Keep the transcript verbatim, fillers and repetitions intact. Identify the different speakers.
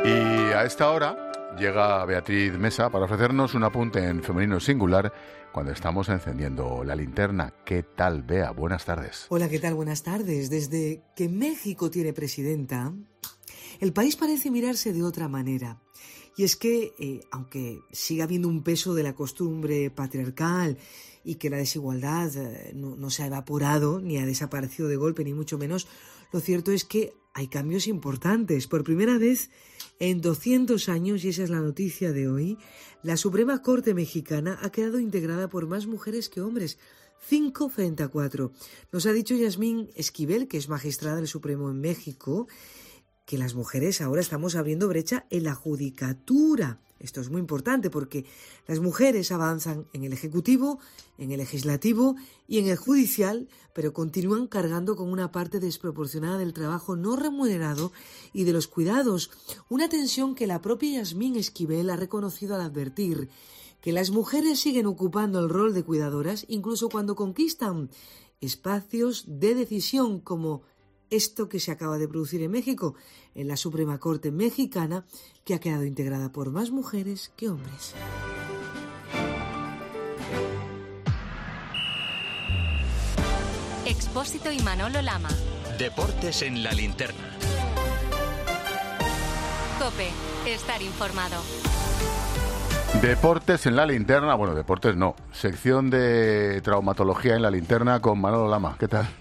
Speaker 1: Y a esta hora llega Beatriz Mesa para ofrecernos un apunte en femenino singular cuando estamos encendiendo la linterna. ¿Qué tal, Bea? Buenas tardes.
Speaker 2: Hola, ¿qué tal? Buenas tardes. Desde que México tiene presidenta, el país parece mirarse de otra manera. Y es que, eh, aunque siga habiendo un peso de la costumbre patriarcal y que la desigualdad eh, no, no se ha evaporado ni ha desaparecido de golpe, ni mucho menos, lo cierto es que hay cambios importantes. Por primera vez en doscientos años, y esa es la noticia de hoy, la Suprema Corte Mexicana ha quedado integrada por más mujeres que hombres, cinco frente a cuatro. Nos ha dicho Yasmín Esquivel, que es magistrada del Supremo en México, que las mujeres ahora estamos abriendo brecha en la judicatura. Esto es muy importante porque las mujeres avanzan en el ejecutivo, en el legislativo y en el judicial, pero continúan cargando con una parte desproporcionada del trabajo no remunerado y de los cuidados. Una tensión que la propia Yasmín Esquivel ha reconocido al advertir que las mujeres siguen ocupando el rol de cuidadoras incluso cuando conquistan espacios de decisión como esto que se acaba de producir en México, en la Suprema Corte Mexicana, que ha quedado integrada por más mujeres que hombres.
Speaker 3: Expósito y Manolo Lama.
Speaker 4: Deportes en la linterna.
Speaker 3: COPE. Estar informado.
Speaker 1: Deportes en la linterna. Bueno, deportes no. Sección de traumatología en la linterna con Manolo Lama. ¿Qué tal?